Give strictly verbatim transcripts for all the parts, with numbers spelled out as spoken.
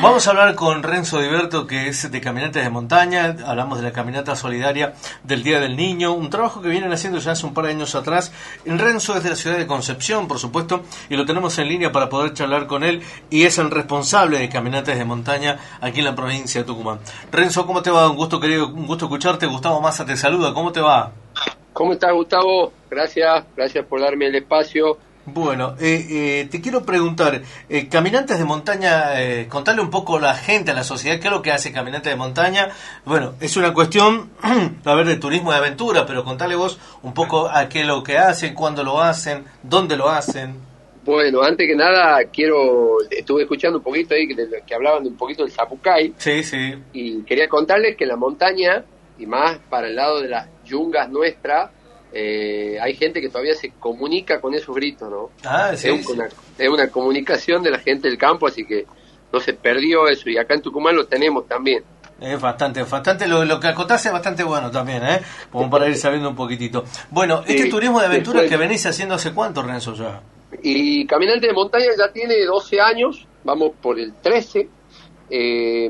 Vamos a hablar con Renzo Diberto, que es de Caminantes de Montaña. Hablamos de la caminata solidaria del Día del Niño, un trabajo que vienen haciendo ya hace un par de años atrás. Renzo es de la ciudad de Concepción, por supuesto, y lo tenemos en línea para poder charlar con él, y es el responsable de Caminantes de Montaña aquí en la provincia de Tucumán. Renzo, ¿cómo te va? Un gusto, querido, un gusto escucharte. Gustavo Massa te saluda. ¿Cómo te va? ¿Cómo estás, Gustavo? Gracias, gracias por darme el espacio. Bueno, eh, eh, te quiero preguntar, eh, Caminantes de Montaña, eh, contarle un poco a la gente, a la sociedad, qué es lo que hace Caminantes de Montaña. Bueno, es una cuestión, a ver, de turismo de aventura, pero contale vos un poco a qué es lo que hacen, cuándo lo hacen, dónde lo hacen. Bueno, antes que nada, quiero, estuve escuchando un poquito ahí que, que hablaban un poquito del zapucay. Sí, sí. Y quería contarles que en la montaña, y más para el lado de las yungas nuestras, Eh, hay gente que todavía se comunica con esos gritos, ¿no? Ah, sí, es, sí. Una, es una comunicación de la gente del campo, así que no se perdió eso, y acá en Tucumán lo tenemos también. Es bastante, bastante, lo, lo que acotaste es bastante bueno también, ¿eh? Como para ir sabiendo un poquitito. Bueno, este sí, turismo de aventura después, que venís haciendo ¿hace cuánto, Renzo, ya? Y Caminante de Montaña ya tiene doce años, vamos por el trece, eh,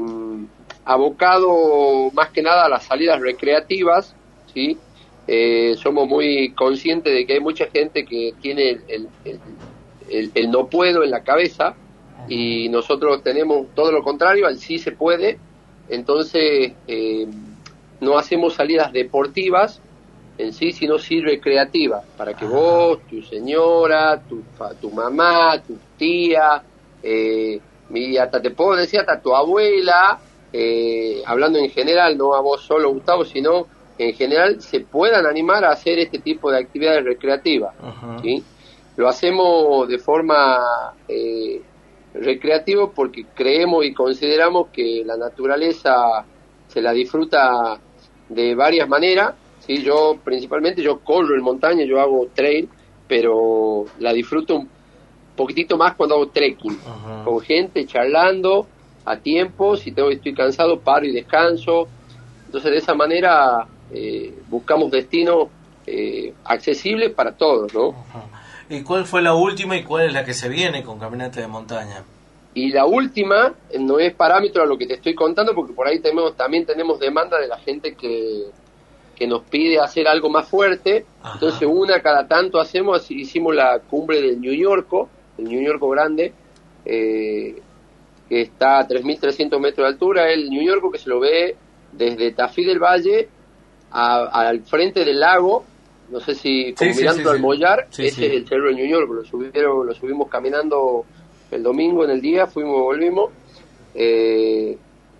abocado más que nada a las salidas recreativas, ¿sí? Eh, somos muy conscientes de que hay mucha gente que tiene el, el, el, el, el no puedo en la cabeza, y nosotros tenemos todo lo contrario, al sí se puede. Entonces eh, no hacemos salidas deportivas en sí, sino sí recreativas, para que vos, tu señora, tu, tu mamá, tu tía, eh, y hasta te puedo decir hasta tu abuela, eh, hablando en general, no a vos solo, Gustavo, sino en general, se puedan animar a hacer este tipo de actividades recreativas. Uh-huh. ¿Sí? Lo hacemos de forma eh, recreativa porque creemos y consideramos que la naturaleza se la disfruta de varias maneras. ¿Sí? Yo principalmente yo corro en montaña, yo hago trail, pero la disfruto un poquitito más cuando hago trekking, uh-huh. con gente charlando a tiempo. Si tengo, estoy cansado, paro y descanso. Entonces, de esa manera Eh, buscamos destinos eh, accesibles para todos, ¿no? Uh-huh. ¿Y cuál fue la última y cuál es la que se viene con Caminantes de Montaña? Y la última no es parámetro a lo que te estoy contando, porque por ahí tenemos, también tenemos demanda de la gente que, que nos pide hacer algo más fuerte. Ajá. Entonces una cada tanto hacemos, hicimos la cumbre del New Yorko, el New Yorko grande, eh, que está a tres mil trescientos metros de altura, el New Yorko que se lo ve desde Tafí del Valle A, al frente del lago, no sé si como sí, mirando sí, sí, al Mollar, sí, ese sí. es el cerro de New York. Lo subieron, lo subimos caminando el domingo en el día, fuimos y volvimos, eh,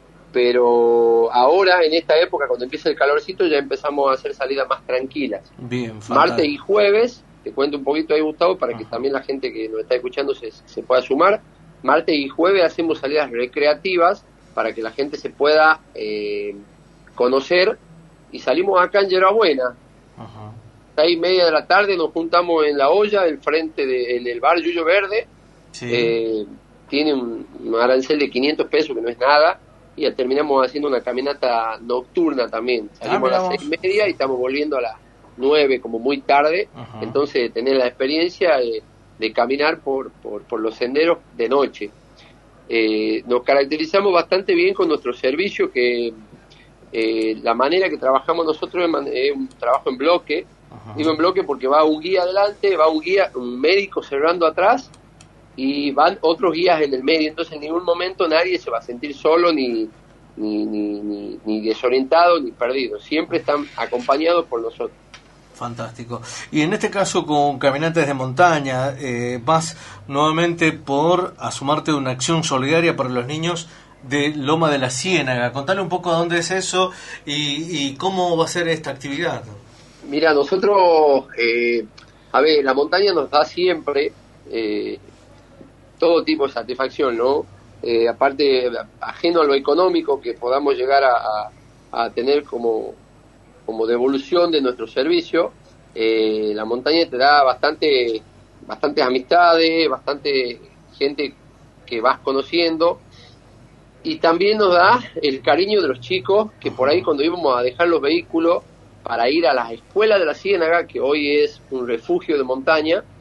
pero ahora en esta época cuando empieza el calorcito ya empezamos a hacer salidas más tranquilas. Bien, martes y jueves, te cuento un poquito ahí, Gustavo, para uh-huh. que también la gente que nos está escuchando se, se pueda sumar. Martes y jueves hacemos salidas recreativas para que la gente se pueda eh, conocer. Y salimos acá en Yerabuena, uh-huh. seis y media de la tarde, nos juntamos en la olla, el frente de, en el bar Yuyo Verde, sí. eh, tiene un, un arancel de quinientos pesos, que no es nada, y terminamos haciendo una caminata nocturna también. Salimos ah, a las seis y media y estamos volviendo a las nueve, como muy tarde, uh-huh. entonces tener la experiencia de, de caminar por, por, por los senderos de noche. Eh, nos caracterizamos bastante bien con nuestro servicio, que Eh, la manera que trabajamos nosotros es un trabajo en bloque. Ajá. Digo en bloque porque va un guía adelante, va un guía, un médico cerrando atrás y van otros guías en el medio. Entonces en ningún momento nadie se va a sentir solo ni, ni, ni, ni, ni desorientado ni perdido. Siempre están acompañados por nosotros. Fantástico. Y en este caso con Caminantes de Montaña, eh, vas nuevamente por asumarte una acción solidaria para los niños de Loma de la Ciénaga. Contale un poco dónde es eso y, y cómo va a ser esta actividad. Mira, nosotros, eh, a ver, la montaña nos da siempre eh, todo tipo de satisfacción, ¿no? Eh, aparte, ajeno a lo económico que podamos llegar a, a, a tener como, como devolución de nuestro servicio, eh, la montaña te da bastante, bastantes amistades, bastante gente que vas conociendo. Y también nos da el cariño de los chicos, que por ahí cuando íbamos a dejar los vehículos para ir a las escuelas de la Ciénaga, que hoy es un refugio de montaña,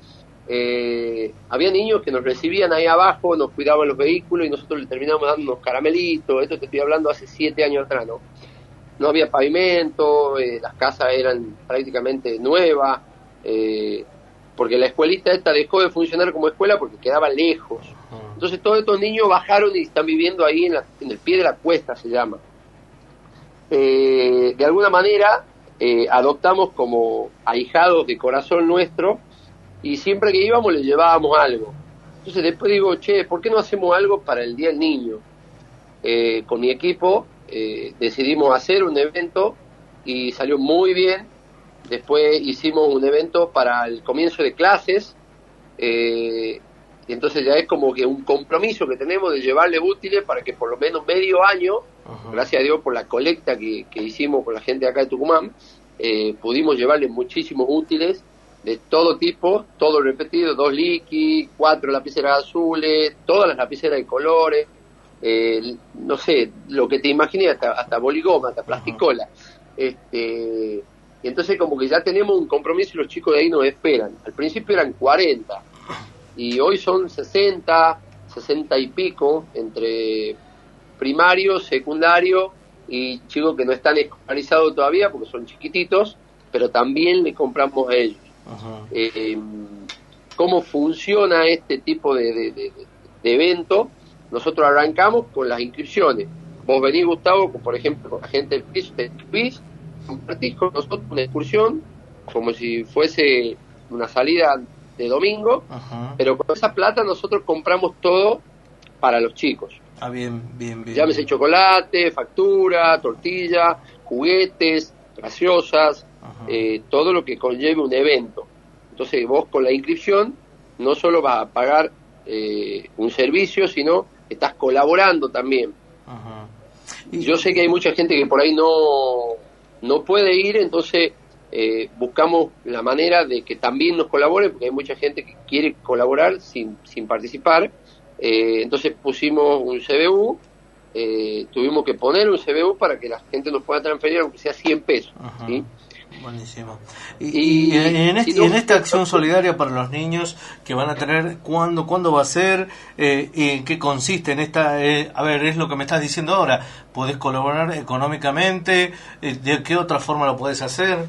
eh, había niños que nos recibían ahí abajo, nos cuidaban los vehículos y nosotros les terminábamos dando unos caramelitos. Esto te estoy hablando hace siete años atrás, ¿no? No había pavimento, eh, las casas eran prácticamente nuevas, eh, porque la escuelita esta dejó de funcionar como escuela porque quedaba lejos. Entonces todos estos niños bajaron y están viviendo ahí en, la, en el pie de la cuesta, se llama. Eh, de alguna manera eh, adoptamos como ahijados de corazón nuestro, y siempre que íbamos les llevábamos algo. Entonces después digo, che, ¿por qué no hacemos algo para el Día del Niño? Eh, con mi equipo eh, decidimos hacer un evento y salió muy bien. Después hicimos un evento para el comienzo de clases, eh, y entonces ya es como que un compromiso que tenemos de llevarle útiles para que por lo menos medio año, uh-huh. gracias a Dios por la colecta que, que hicimos con la gente de acá de Tucumán, eh, pudimos llevarle muchísimos útiles de todo tipo, todo repetido, dos liquis, cuatro lapiceras azules, todas las lapiceras de colores, eh, no sé, lo que te imaginé, hasta, hasta boligoma, hasta plasticola. Uh-huh. Este... Y entonces como que ya tenemos un compromiso y los chicos de ahí nos esperan. Al principio eran cuarenta y hoy son sesenta, sesenta y pico entre primario, secundario y chicos que no están escolarizados todavía porque son chiquititos, pero también le compramos a ellos. Uh-huh. Eh, ¿Cómo funciona este tipo de, de, de, de evento? Nosotros arrancamos con las inscripciones. Vos venís, Gustavo, con, por ejemplo, con la gente del quiz, del quiz, compartís con nosotros una excursión como si fuese una salida de domingo, uh-huh. pero con esa plata nosotros compramos todo para los chicos. Ah, bien, bien, bien. Llámese chocolate, factura, tortilla, juguetes, gaseosas, uh-huh. eh, todo lo que conlleve un evento. Entonces vos con la inscripción no solo vas a pagar eh, un servicio, sino estás colaborando también. Uh-huh. Y yo sé que hay mucha gente que por ahí no no puede ir, entonces eh, buscamos la manera de que también nos colaboren, porque hay mucha gente que quiere colaborar sin, sin participar. Eh, entonces pusimos un C B U, eh, tuvimos que poner un C B U para que la gente nos pueda transferir, aunque sea cien pesos. Ajá. ¿Sí? Buenísimo. Y, y, y en, este, si no, en esta acción solidaria para los niños que van a tener, ¿cuándo, cuándo va a ser? Eh, ¿y en qué consiste en esta? Eh, a ver, es lo que me estás diciendo ahora. ¿Podés colaborar económicamente? Eh, ¿De qué otra forma lo podés hacer?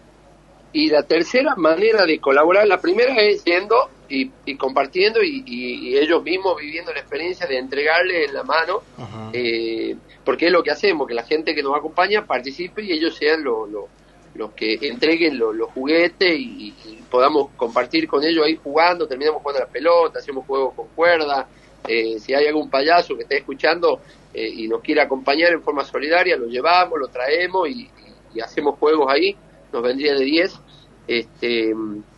Y la tercera manera de colaborar, la primera es yendo y, y compartiendo y, y, y ellos mismos viviendo la experiencia de entregarle en la mano, uh-huh. eh, porque es lo que hacemos, que la gente que nos acompaña participe y ellos sean los lo, los que entreguen los lo juguetes y, y podamos compartir con ellos ahí jugando, terminamos jugando a la pelota, hacemos juegos con cuerda, eh, si hay algún payaso que esté escuchando eh, y nos quiere acompañar en forma solidaria, lo llevamos, lo traemos y, y, y hacemos juegos ahí, nos vendría de diez. Este,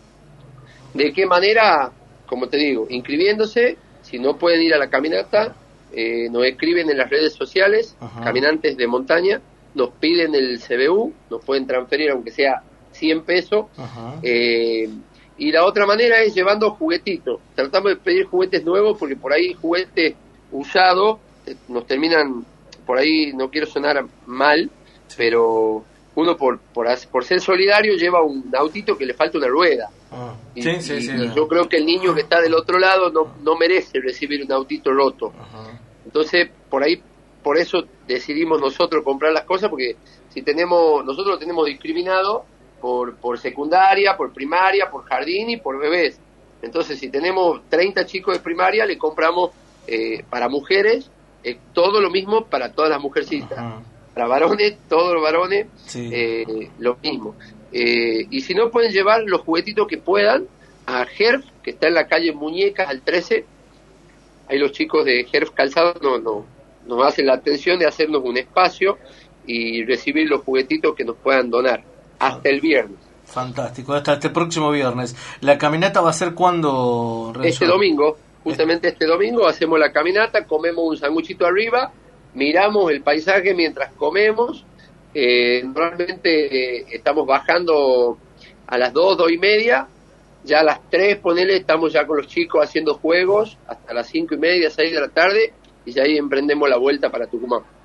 ¿de qué manera? Como te digo, inscribiéndose, si no pueden ir a la caminata, eh, nos escriben en las redes sociales, uh-huh. Caminantes de Montaña, nos piden el C B U, nos pueden transferir aunque sea cien pesos, uh-huh. eh, y la otra manera es llevando juguetitos. Tratamos de pedir juguetes nuevos porque por ahí juguetes usados eh, nos terminan, por ahí no quiero sonar mal, sí. pero uno por, por por ser solidario lleva un autito que le falta una rueda. Uh-huh. y, sí, sí, y, sí, y no. yo creo que el niño que está del otro lado no, no merece recibir un autito roto. Uh-huh. Entonces por ahí por eso decidimos nosotros comprar las cosas, porque si tenemos, nosotros lo tenemos discriminado por, por secundaria, por primaria, por jardín y por bebés. Entonces si tenemos treinta chicos de primaria, le compramos eh, para mujeres eh, todo lo mismo para todas las mujercitas. Uh-huh. Para varones, todos los varones, sí. eh, lo mismo. Eh, y si no, pueden llevar los juguetitos que puedan a Herf, que está en la calle Muñecas al trece. Ahí los chicos de Herf Calzado no, no, nos hacen la atención de hacernos un espacio y recibir los juguetitos que nos puedan donar hasta el viernes. Fantástico, hasta este próximo viernes. ¿La caminata va a ser cuándo, Renzo? Este domingo, justamente este domingo hacemos la caminata, comemos un sanguchito arriba, miramos el paisaje mientras comemos. Eh, normalmente eh, estamos bajando a las dos, dos y media, ya a las tres, ponele, estamos ya con los chicos haciendo juegos hasta las cinco y media, seis de la tarde, y ya ahí emprendemos la vuelta para Tucumán.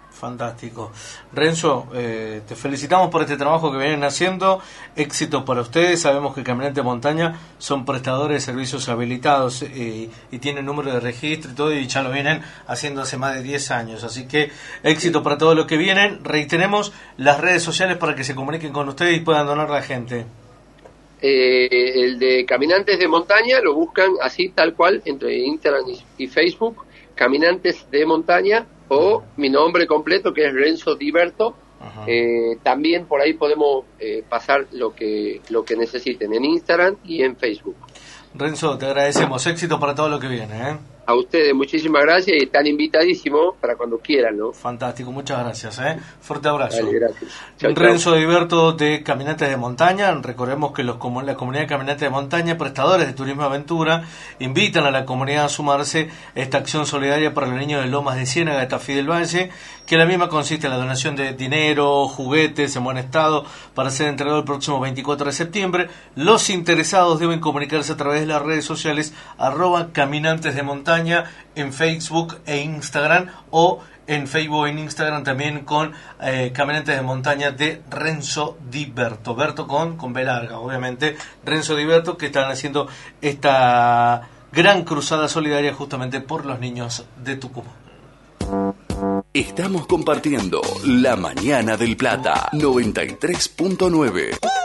Fantástico. Renzo, eh, te felicitamos por este trabajo que vienen haciendo. Éxito para ustedes. Sabemos que Caminantes de Montaña son prestadores de servicios habilitados eh, y tienen número de registro y todo, y ya lo vienen haciendo hace más de diez años. Así que éxito para todos los que vienen. Reiteremos las redes sociales para que se comuniquen con ustedes y puedan donar a la gente. Eh, el de Caminantes de Montaña lo buscan así tal cual entre Instagram y, y Facebook, Caminantes de Montaña, o mi nombre completo, que es Renzo Diberto. Eh, también por ahí podemos eh, pasar lo que lo que necesiten en Instagram y en Facebook. Renzo, te agradecemos. Éxito para todo lo que viene, ¿eh? A ustedes, muchísimas gracias, y están invitadísimos para cuando quieran, ¿no? Fantástico, muchas gracias, ¿eh? Fuerte abrazo. Dale, gracias. Chau, Renzo chau. Diberto de Caminantes de Montaña. Recordemos que los, la comunidad de Caminantes de Montaña, prestadores de turismo aventura, invitan a la comunidad a sumarse a esta acción solidaria para los niños de Lomas de Ciénaga de Tafí del Valle, que la misma consiste en la donación de dinero, juguetes en buen estado para ser entregado el próximo veinticuatro de septiembre. Los interesados deben comunicarse a través de las redes sociales arroba Caminantes de Montaña en Facebook e Instagram, o en Facebook e Instagram también con eh, Caminantes de Montaña de Renzo Diberto, Berto con, con B larga, obviamente, Renzo Diberto, que están haciendo esta gran cruzada solidaria justamente por los niños de Tucumán. Estamos compartiendo La Mañana del Plata noventa y tres punto nueve.